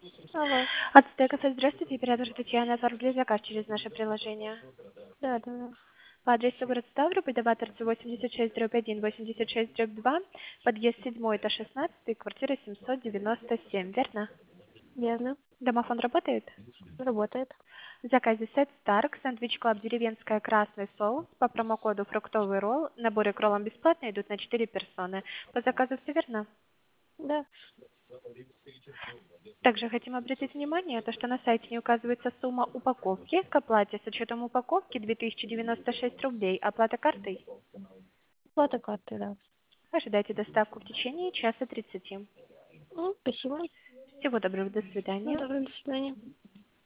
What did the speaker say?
Алло. Ацтека, здравствуйте, оператор Татьяна, оформили заказ через наше приложение. Да, да, да. По адресу город Ставрополь, дома торцы 86/1, 86/2, подъезд 7, этаж 16, квартира 797, верно? Верно. Домофон работает? Работает. В заказе сет Старк, сэндвич клаб деревенская красный соус, по промокоду фруктовый ролл, наборы к роллам бесплатно идут на 4 персоны. По заказу все верно? Да. Также хотим обратить внимание, то, что на сайте не указывается сумма упаковки к оплате. С учетом упаковки 2096 рублей. Оплата картой. Плата карты, да. Ожидайте доставку в течение часа 30. Спасибо. Всего доброго, до Ну, свидания. добро, до свидания.